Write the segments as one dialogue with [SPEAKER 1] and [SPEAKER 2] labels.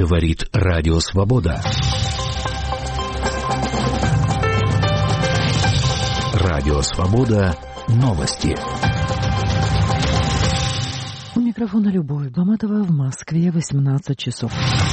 [SPEAKER 1] Говорит Радио Свобода. Радио Свобода. Новости.
[SPEAKER 2] У микрофона Любовь Баматова, в Москве 18 часов.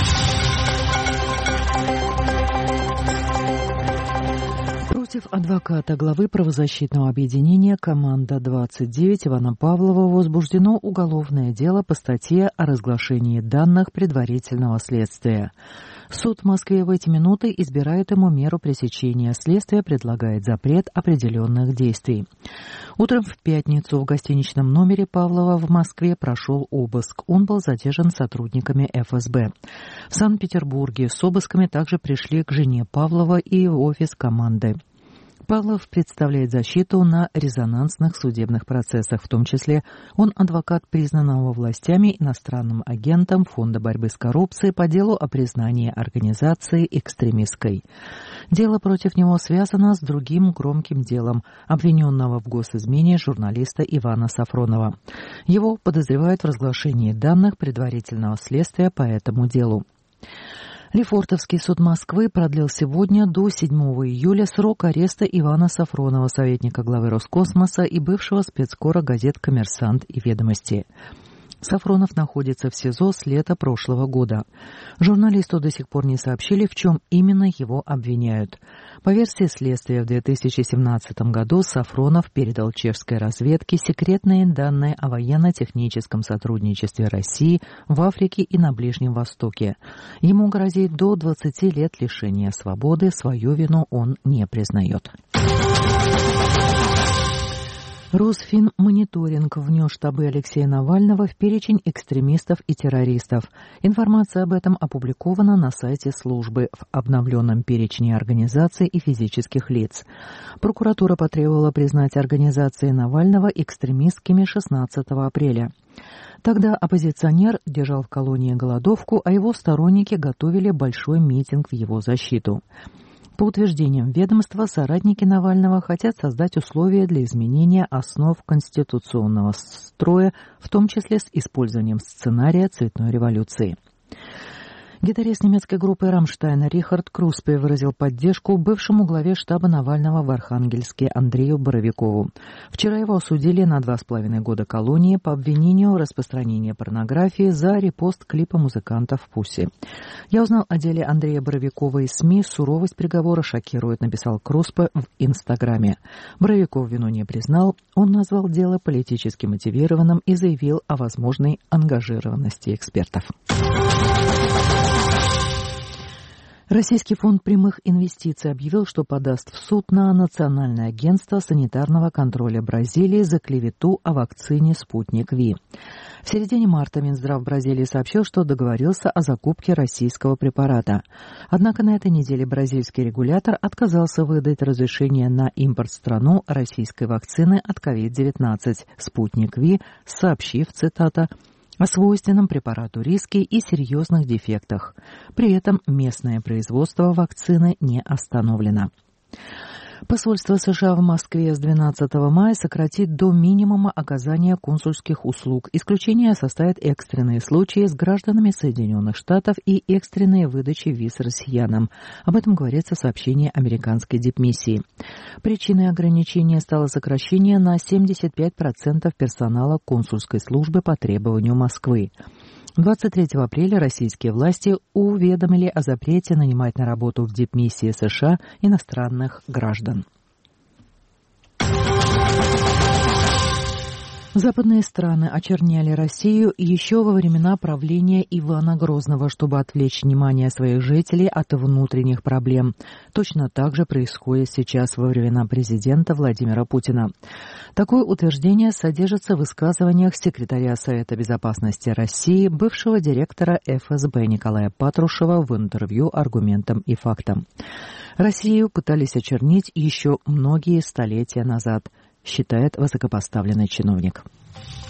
[SPEAKER 2] Против адвоката главы правозащитного объединения «Команда-29» Ивана Павлова возбуждено уголовное дело по статье о разглашении данных предварительного следствия. Суд в Москве в эти минуты избирает ему меру пресечения. Следствие предлагает запрет определенных действий. Утром в пятницу в гостиничном номере Павлова в Москве прошел обыск. Он был задержан сотрудниками ФСБ. В Санкт-Петербурге с обысками также пришли к жене Павлова и в офис команды. Павлов представляет защиту на резонансных судебных процессах, в том числе он адвокат признанного властями иностранным агентом Фонда борьбы с коррупцией по делу о признании организации экстремистской. Дело против него связано с другим громким делом обвиненного в госизмене журналиста Ивана Сафронова. Его подозревают в разглашении данных предварительного следствия по этому делу. Лефортовский суд Москвы продлил сегодня до 7 июля срок ареста Ивана Сафронова, советника главы Роскосмоса и бывшего спецкора газет «Коммерсант» и «Ведомости». Сафронов находится в СИЗО с лета прошлого года. Журналисту до сих пор не сообщили, в чем именно его обвиняют. По версии следствия, в 2017 году Сафронов передал чешской разведке секретные данные о военно-техническом сотрудничестве России в Африке и на Ближнем Востоке. Ему грозит до 20 лет лишения свободы, свою вину он не признает. Росфинмониторинг внес штабы Алексея Навального в перечень экстремистов и террористов. Информация об этом опубликована на сайте службы в обновленном перечне организаций и физических лиц. Прокуратура потребовала признать организации Навального экстремистскими 16 апреля. Тогда оппозиционер держал в колонии голодовку, а его сторонники готовили большой митинг в его защиту. По утверждениям ведомства, соратники Навального хотят создать условия для изменения основ конституционного строя, в том числе с использованием сценария цветной революции. Гитарист немецкой группы «Рамштайн» Рихард Круспе выразил поддержку бывшему главе штаба Навального в Архангельске Андрею Боровикову. Вчера его осудили на 2,5 года колонии по обвинению в распространении порнографии за репост клипа музыканта в Пусси. «Я узнал о деле Андрея Боровикова из СМИ. Суровость приговора шокирует», — написал Круспе в Инстаграме. Боровиков вину не признал. Он назвал дело политически мотивированным и заявил о возможной ангажированности экспертов. Российский фонд прямых инвестиций объявил, что подаст в суд на Национальное агентство санитарного контроля Бразилии за клевету о вакцине «Спутник Ви». В середине марта Минздрав Бразилии сообщил, что договорился о закупке российского препарата. Однако на этой неделе бразильский регулятор отказался выдать разрешение на импорт в страну российской вакцины от COVID-19 «Спутник Ви», сообщив, цитата, о свойственном препарату риске и серьезных дефектах. При этом местное производство вакцины не остановлено. Посольство США в Москве с 12 мая сократит до минимума оказание консульских услуг. Исключение составят экстренные случаи с гражданами Соединенных Штатов и экстренные выдачи виз россиянам. Об этом говорится в сообщении американской дипмиссии. Причиной ограничения стало сокращение на 75% персонала консульской службы по требованию Москвы. 23 апреля российские власти уведомили о запрете нанимать на работу в дипмиссии США иностранных граждан. Западные страны очерняли Россию еще во времена правления Ивана Грозного, чтобы отвлечь внимание своих жителей от внутренних проблем. Точно так же происходит сейчас во времена президента Владимира Путина. Такое утверждение содержится в высказываниях секретаря Совета безопасности России, бывшего директора ФСБ Николая Патрушева в интервью «Аргументам и фактам». Россию пытались очернить еще многие столетия назад, считает высокопоставленный чиновник.